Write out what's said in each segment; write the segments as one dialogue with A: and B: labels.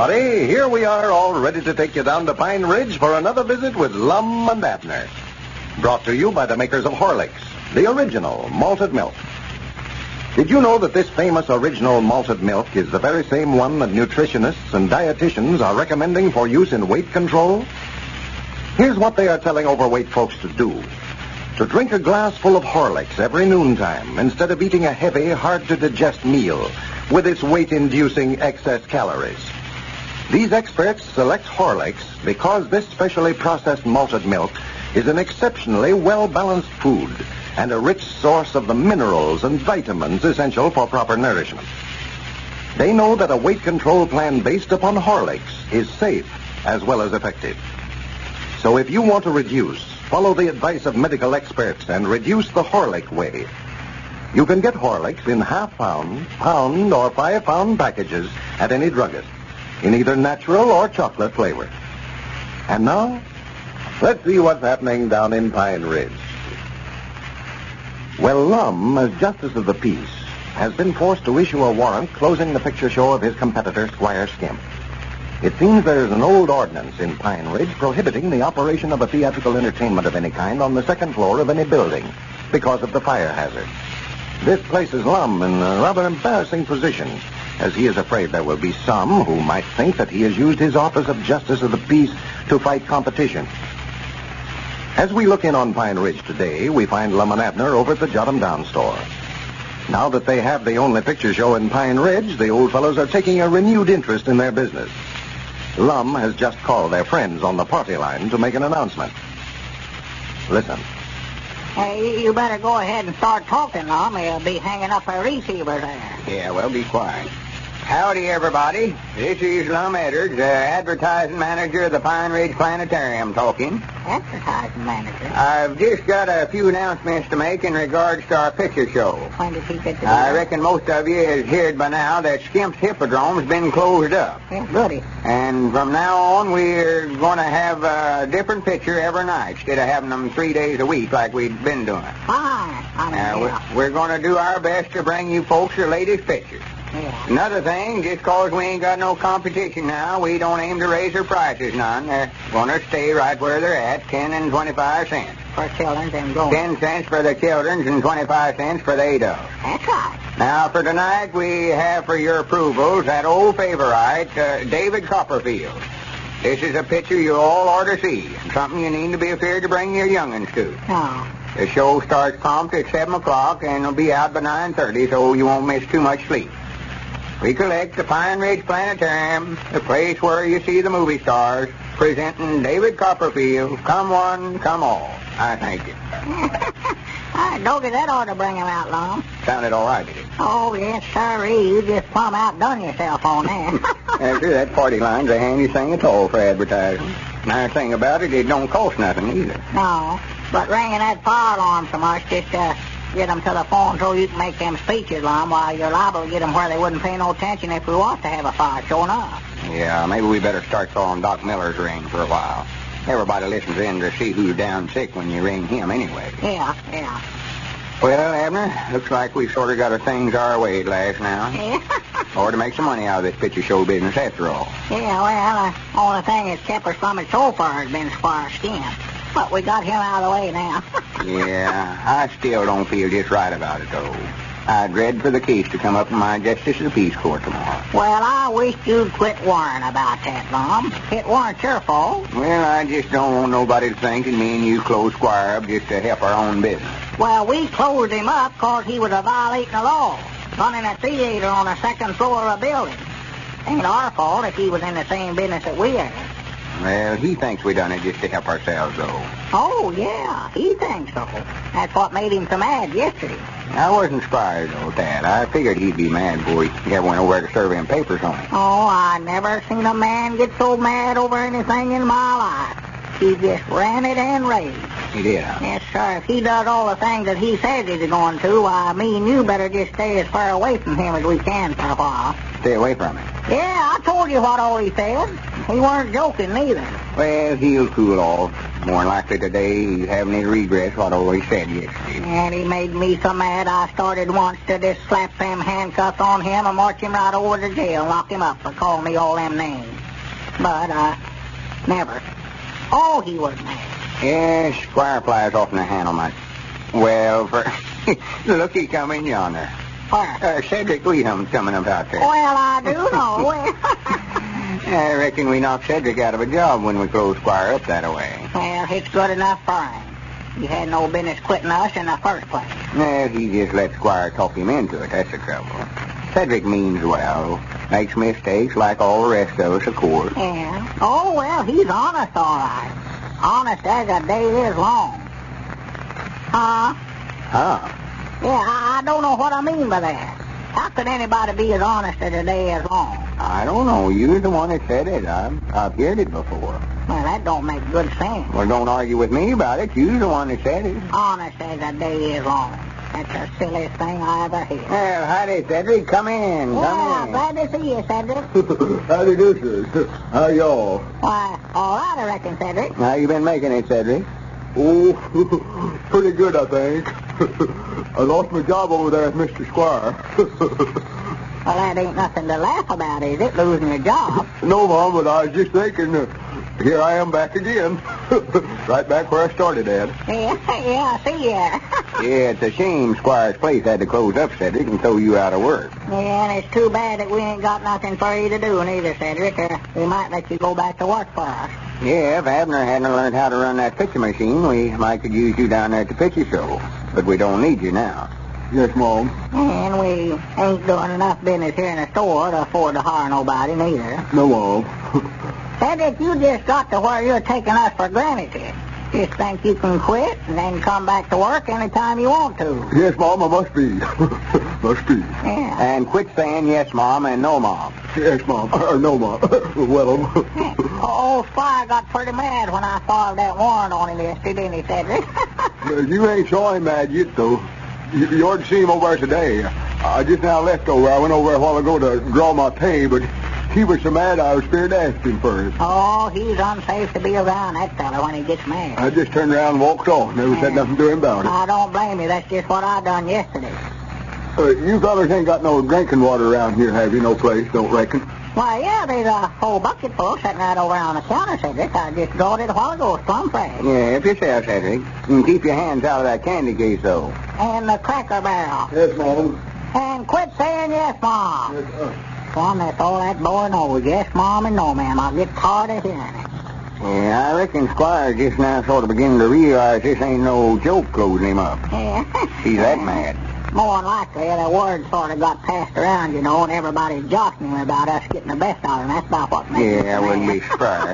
A: everybody. Here we are, all ready to take you down to Pine Ridge for another visit with Lum and Abner. Brought to you by the makers of Horlicks, the original malted milk. Did you know that this famous original malted milk is the very same one that nutritionists and dietitians are recommending for use in weight control? Here's what they are telling overweight folks to do. To drink a glass full of Horlicks every noontime instead of eating a heavy, hard-to-digest meal with its weight-inducing excess calories. These experts select Horlicks because this specially processed malted milk is an exceptionally well-balanced food and a rich source of the minerals and vitamins essential for proper nourishment. They know that a weight control plan based upon Horlicks is safe as well as effective. So if you want to reduce, follow the advice of medical experts and reduce the Horlick way. You can get Horlicks in half-pound, pound, or 5-pound packages at any druggist, in either natural or chocolate flavor. And now, let's see what's happening down in Pine Ridge. Well, Lum, as Justice of the Peace, has been forced to issue a warrant closing the picture show of his competitor, Squire Skimp. It seems there's an old ordinance in Pine Ridge prohibiting the operation of a theatrical entertainment of any kind on the second floor of any building because of the fire hazard. This places Lum in a rather embarrassing position, as he is afraid there will be some who might think that he has used his office of Justice of the Peace to fight competition. As we look in on Pine Ridge today, we find Lum and Abner over at the Jot 'em Down store. Now that they have the only picture show in Pine Ridge, the old fellows are taking a renewed interest in their business. Lum has just called their friends on the party line to make an announcement. Listen.
B: Hey, you better go ahead and start talking, Lum. You'll be hanging up a receiver there.
C: Yeah, well, be quiet. Howdy, everybody. This is Lum Edwards, advertising manager of the Pine Ridge Planetarium talking.
B: Advertising manager?
C: I've just got a few announcements to make in regards to our picture show.
B: When did he get to
C: I reckon most of you has heard by now that Skimp's Hippodrome's been closed up.
B: Yeah, goody.
C: And from now on, we're going to have a different picture every night instead of having them 3 days a week like we've been doing.
B: Fine.
C: We're going to do our best to bring you folks the latest pictures.
B: Yeah.
C: Another thing, just 'cause we ain't got no competition now, we don't aim to raise their prices none. They're going to stay right where they're at, 10 and 25 cents.
B: For children and grown.
C: 10 cents for the children's and 25 cents for the adults.
B: That's right.
C: Now, for tonight, we have for your approvals that old favorite, David Copperfield. This is a picture you all ought to see, and something you need to be afraid to bring your young'uns to.
B: No.
C: The show starts prompt at 7 o'clock, and it'll be out by 9:30, so you won't miss too much sleep. Recollect the Pine Ridge Planetarium, the place where you see the movie stars, presenting David Copperfield. Come one, come all. I thank you.
B: Doggy, that ought to bring him out, Lum.
C: Sounded all right, did it?
B: Oh, yes, sirree. You just plumb outdone yourself on that.
C: After that party line's a handy thing at all for advertising. Nice thing about it, it don't cost nothing either.
B: No, but ringing that fire alarm so much, just get them to the phone so you can make them speeches, Lum, while you're liable to get them where they wouldn't pay no attention if we was to have a fire showing up.
C: Yeah, maybe we better start calling Doc Miller's ring for a while. Everybody listens in to see who's down sick when you ring him anyway.
B: Yeah.
C: Well, Abner, looks like we've sort of got our things our way at last now.
B: Yeah.
C: Or to make some money out of this picture show business after all.
B: Yeah, well, the only thing that's kept us from it so far has been Squire Skimp. But we got him out of the way now.
C: Yeah, I still don't feel just right about it, though. I dread for the case to come up in my Justice of the Peace court tomorrow.
B: Well, I wish you'd quit worrying about that, Lum. It weren't your fault.
C: Well, I just don't want nobody to think that me and you closed Squire up just to help our own business.
B: Well, we closed him up 'cause he was violating the law, running a theater on the second floor of a building. Ain't our fault if he was in the same business that we are.
C: Well, he thinks we done it just to help ourselves, though.
B: Oh, yeah, he thinks so. That's what made him so mad yesterday.
C: I wasn't surprised, though, Dad. I figured he'd be mad before he ever went over to serve him papers on it.
B: Oh, I never seen a man get so mad over anything in my life. He just ranted and raved.
C: He did, huh?
B: Yes, sir. If he does all the things that he says he's going to, why, me and you better just stay as far away from him as we can for a while.
C: Stay away from him.
B: Yeah, I told you what all he said. He weren't joking neither.
C: Well, he'll cool off. More likely today he's having his regrets what always said yesterday.
B: And he made me so mad I started once to just slap them handcuffs on him and march him right over to jail, lock him up for calling me all them names. But I never. Oh, he was mad.
C: Yes, Squire flies off in the handle much. Well, look, he coming yonder.
B: Where?
C: Cedric Weedham's coming up out there.
B: Well, I do know.
C: I reckon we knocked Cedric out of a job when we closed Squire up that way.
B: Well, it's good enough for him. He had no business quitting us in the first place.
C: Well, he just let Squire talk him into it. That's the trouble. Cedric means well. Makes mistakes like all the rest of us, of course.
B: Yeah. Oh, well, he's honest, all right. Honest as a day is long. Huh?
C: Huh?
B: Yeah, I don't know what I mean by that. How could anybody be as honest as a day is long?
C: I don't know. You're the one that said it. I've heard it before.
B: Well, that don't make good sense.
C: Well, don't argue with me about it. You're the one that said it.
B: Honest as a day is long. That's the silliest thing I ever heard.
C: Well, howdy, Cedric. Come in.
B: Yeah,
C: Come in.
B: glad to see you, Cedric.
C: Howdy do, sir. How y'all?
B: Why, all right, I reckon, Cedric.
C: How you been making it, Cedric?
D: Oh, pretty good, I think. I lost my job over there at Mr. Squire.
B: Well, that ain't nothing to laugh about, is it, losing your job?
D: No, Mom, but I was just thinking, here I am back again. Right back where I started at.
B: Yeah, I see ya.
C: Yeah, it's a shame Squire's place had to close up, Cedric, and throw you out of work.
B: Yeah, and it's too bad that we ain't got nothing for you to do neither, Cedric, or we might let you go back to work for us.
C: Yeah, if Abner hadn't learned how to run that picture machine, we might could use you down there at the picture show. But we don't need you now.
D: Yes, Mom.
B: And we ain't doing enough business here in the store to afford to hire nobody neither.
D: No, Mom.
B: Cedric, you just got to where you're taking us for granted here. Just think you can quit and then come back to work anytime you want to.
D: Yes, Mom, I must be. Must be.
B: Yeah.
C: And quit saying yes, Mom, and no, Mom.
D: Yes, Mom. No, Mom. Well,
B: Old Squire got pretty mad when I filed that warrant on him yesterday, didn't he, Cedric?
D: you ain't so mad yet, though. You ought to see him over there today. I just now left over. I went over there a while ago to draw my pay, but he was so mad I was scared to ask him for it.
B: Oh, he's unsafe to be around, that fella, when he gets mad.
D: I just turned around and walked off. Never said nothing to him about it.
B: I don't blame you. That's just what I done yesterday.
D: You fellas ain't got no drinking water around here, have you? No place, don't reckon.
B: Why, yeah, there's a whole bucket full sitting right over on the counter, Cedric. I just got it a while ago. It's plum fresh.
C: Yeah, help yourself, Cedric. And keep your hands out of that candy case, though.
B: And the Cracker Barrel.
D: Yes, Mom.
B: And quit saying yes, Mom.
D: Yes,
B: Well, that's all that boy knows. Yes, Mom, and no, ma'am. I'll get tired of hearing it.
C: Yeah, I reckon Squire just now sort of beginning to realize this ain't no joke closing him up.
B: Yeah.
C: He's that mad.
B: More than likely, the word sort of got passed around, you know, and everybody's joshing him about us getting the best out of him. That's about what makes him
C: Yeah, I wouldn't
B: mad.
C: be surprised.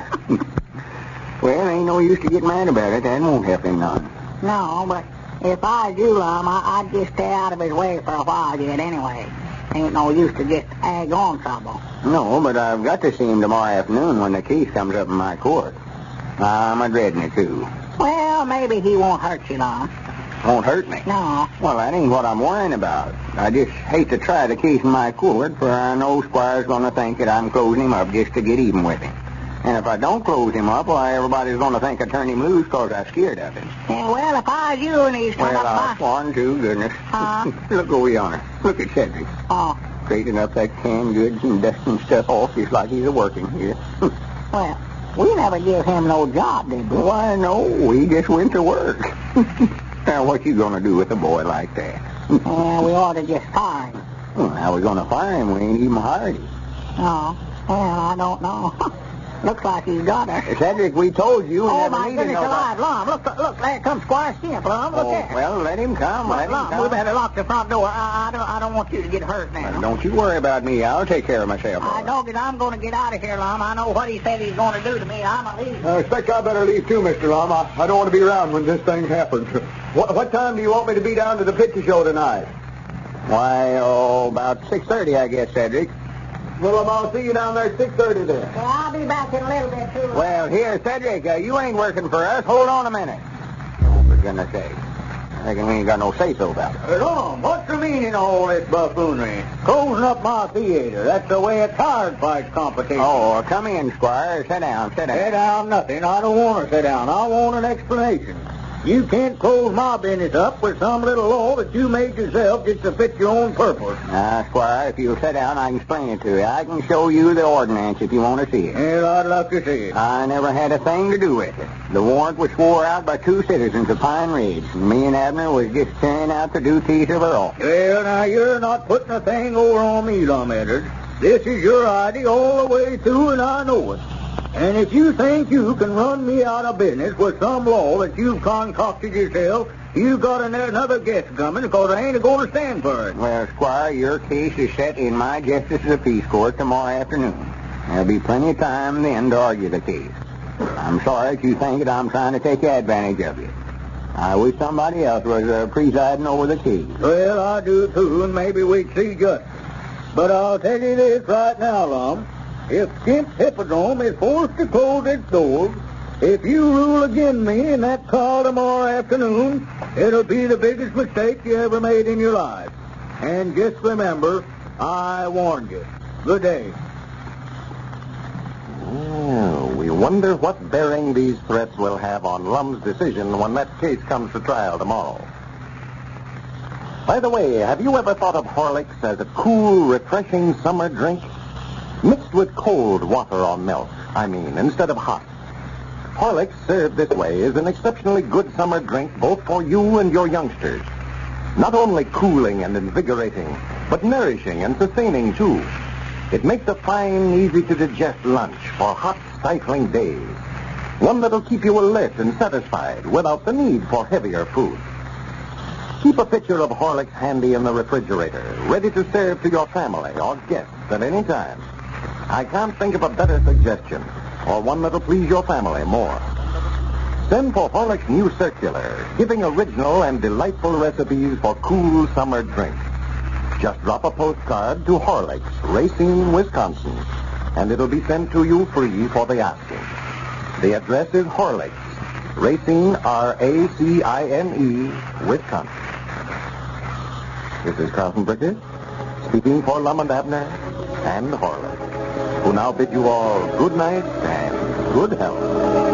C: Well, ain't no use to get mad about it. That won't help him none.
B: No, but if I was you, Lum, I'd just stay out of his way for a while yet anyway. Ain't no use to just ag on trouble.
C: No, but I've got to see him tomorrow afternoon when the case comes up in my court. I'm a-dreading it, too.
B: Well, maybe he won't hurt you, Lum.
C: Won't hurt me.
B: No.
C: Well, that ain't what I'm worrying about. I just hate to try the case in my court, for I know Squire's going to think that I'm closing him up just to get even with him. And if I don't close him up, why, everybody's going to think I turned him loose because I'm scared of him.
B: Yeah, well, if I was you and he's come
C: Well,
B: up
C: I've sworn to, goodness. Look over yonder. Look at Cedric.
B: Oh,
C: Straightening up that canned goods and dusting stuff off just like he's a-working here.
B: well, we never give him no job, did we?
C: Why, no, we just went to work. Now, what you going to do with a boy like that?
B: Yeah, we ought to just fire him.
C: Well, how we going to fire him? We ain't even hired him.
B: Oh, well, I don't know. Looks like he's got her.
C: Cedric, we told you we
B: Oh,
C: never
B: my
C: needed
B: goodness
C: nobody.
B: alive, Lum. Look, there comes Squire Stimp, Lum. Look there.
C: Well, let him come. Let him
B: Lum,
C: come.
B: we better lock the front door. I don't want you to get hurt now.
C: Well, don't you worry about me. I'll take care of myself. all
B: I
C: right.
B: know that I'm going to get out of here, Lum. I know what he said he's going to do to me. I'm a leaving.
D: I expect I better leave too, Mr. Lum. I don't want to be around when this thing happens. What time do you want me to be down to the picture show tonight?
C: Why, about 6:30, I guess, Cedric.
D: Well, I'll see you down there at 6:30 then.
B: Well, I'll be back in a little bit, too.
C: Well, here, Cedric, you ain't working for us. Hold on a minute. Oh, for goodness sake. reckon we ain't got no say-so about it.
E: Hey, Lum, what's the meaning of all this buffoonery? Closing up my theater. That's the way a card fight competition.
C: Oh, come in, Squire. Sit down.
E: Sit down nothing. I don't want to sit down. I want an explanation. You can't close my business up with some little law that you made yourself just to fit your own purpose.
C: Now, Squire, if you'll sit down, I can explain it to you. I can show you the ordinance if you want to see it.
E: Well, I'd love to see it.
C: I never had a thing to do with it. The warrant was swore out by 2 citizens of Pine Ridge, and me and Abner was just carrying out the duties of our office.
E: Well, now, you're not putting a thing over on me, Lum Eddard. This is your idea all the way through, and I know it. And if you think you can run me out of business with some law that you've concocted yourself, you've got another guess coming, because I ain't going to stand for it.
C: Well, Squire, your case is set in my Justice of the Peace Court tomorrow afternoon. There'll be plenty of time then to argue the case. I'm sorry that you think that I'm trying to take advantage of you. I wish somebody else was presiding over the case.
E: Well, I do, too, and maybe we'd see justice. But I'll tell you this right now, Lum. If Kent's Hippodrome is forced to close its doors, if you rule against me in that call tomorrow afternoon, it'll be the biggest mistake you ever made in your life. And just remember, I warned you. Good day.
A: Well, we wonder what bearing these threats will have on Lum's decision when that case comes to trial tomorrow. By the way, have you ever thought of Horlicks as a cool, refreshing summer drink? Mixed with cold water or milk, instead of hot. Horlicks, served this way, is an exceptionally good summer drink both for you and your youngsters. Not only cooling and invigorating, but nourishing and sustaining, too. It makes a fine, easy-to-digest lunch for hot, stifling days. One that'll keep you alert and satisfied without the need for heavier food. Keep a pitcher of Horlicks handy in the refrigerator, ready to serve to your family or guests at any time. I can't think of a better suggestion, or one that'll please your family more. Send for Horlicks' new circular, giving original and delightful recipes for cool summer drinks. Just drop a postcard to Horlicks, Racine, Wisconsin, and it'll be sent to you free for the asking. The address is Horlicks, Racine, R-A-C-I-N-E, Wisconsin. This is Carlton Bricker, speaking for Lum and Abner and Horlicks, who now bid you all good night and good health.